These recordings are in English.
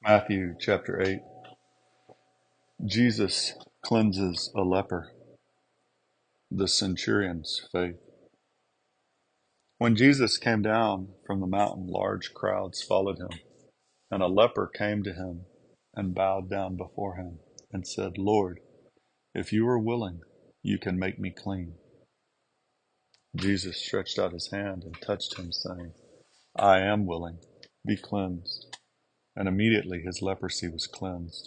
Matthew chapter 8. Jesus cleanses a leper. The centurion's faith. When Jesus came down from the mountain, large crowds followed him, and a leper came to him and bowed down before him and said, "Lord, if you are willing, you can make me clean." Jesus stretched out his hand and touched him, saying, "I am willing, be cleansed." And immediately his leprosy was cleansed.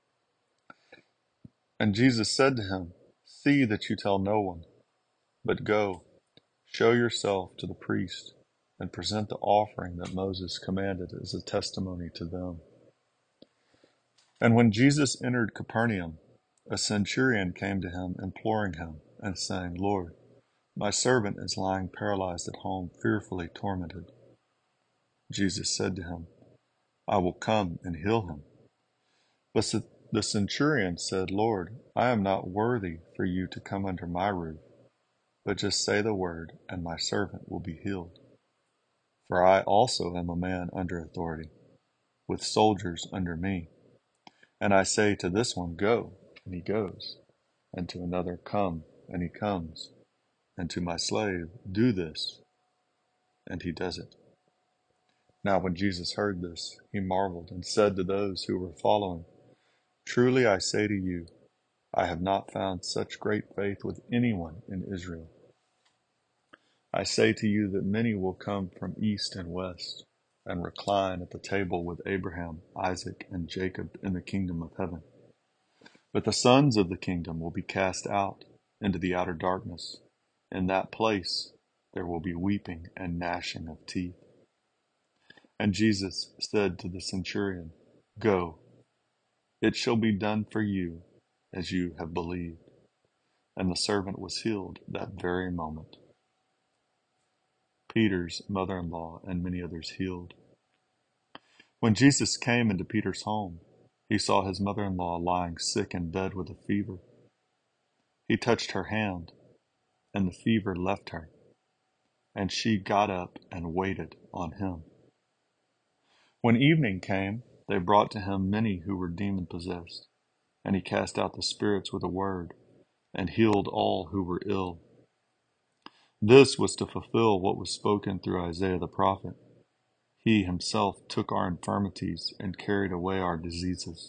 And Jesus said to him, "See that you tell no one, but go, show yourself to the priest, and present the offering that Moses commanded as a testimony to them." And when Jesus entered Capernaum, a centurion came to him, imploring him, and saying, "Lord, my servant is lying paralyzed at home, fearfully tormented." Jesus said to him, "I will come and heal him." But the centurion said, "Lord, I am not worthy for you to come under my roof, but just say the word, and my servant will be healed. For I also am a man under authority, with soldiers under me. And I say to this one, 'Go,' and he goes, and to another, 'Come,' and he comes, and to my slave, 'Do this,' and he does it." Now when Jesus heard this, he marveled and said to those who were following, "Truly I say to you, I have not found such great faith with anyone in Israel. I say to you that many will come from east and west and recline at the table with Abraham, Isaac, and Jacob in the kingdom of heaven. But the sons of the kingdom will be cast out into the outer darkness. In that place there will be weeping and gnashing of teeth." And Jesus said to the centurion, "Go, it shall be done for you as you have believed." And the servant was healed that very moment. Peter's mother-in-law and many others healed. When Jesus came into Peter's home, he saw his mother-in-law lying sick in bed with a fever. He touched her hand, and the fever left her, and she got up and waited on him. When evening came, they brought to him many who were demon-possessed, and he cast out the spirits with a word, and healed all who were ill. This was to fulfill what was spoken through Isaiah the prophet. He himself took our infirmities and carried away our diseases.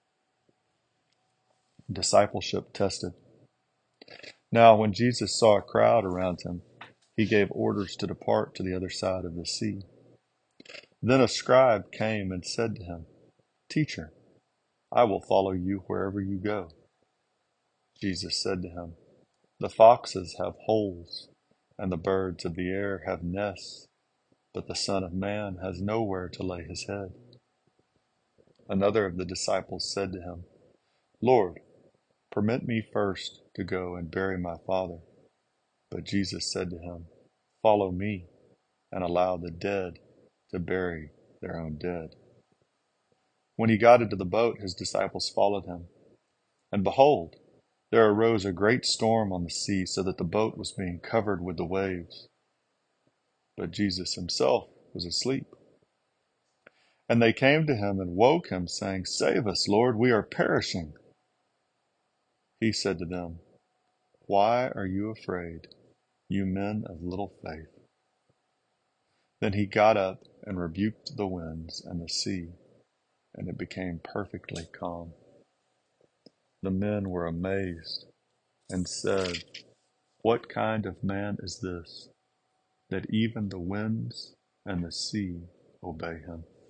Discipleship tested. Now when Jesus saw a crowd around him, he gave orders to depart to the other side of the sea. Then a scribe came and said to him, "Teacher, I will follow you wherever you go." Jesus said to him, "The foxes have holes, and the birds of the air have nests, but the Son of Man has nowhere to lay his head." Another of the disciples said to him, "Lord, permit me first to go and bury my father." But Jesus said to him, "Follow me, and allow the dead to bury their own dead." When he got into the boat, his disciples followed him. And behold, there arose a great storm on the sea, so that the boat was being covered with the waves. But Jesus himself was asleep. And they came to him and woke him, saying, "Save us, Lord, we are perishing." He said to them, "Why are you afraid, you men of little faith?" Then he got up and rebuked the winds and the sea, and it became perfectly calm. The men were amazed and said, "What kind of man is this, that even the winds and the sea obey him?"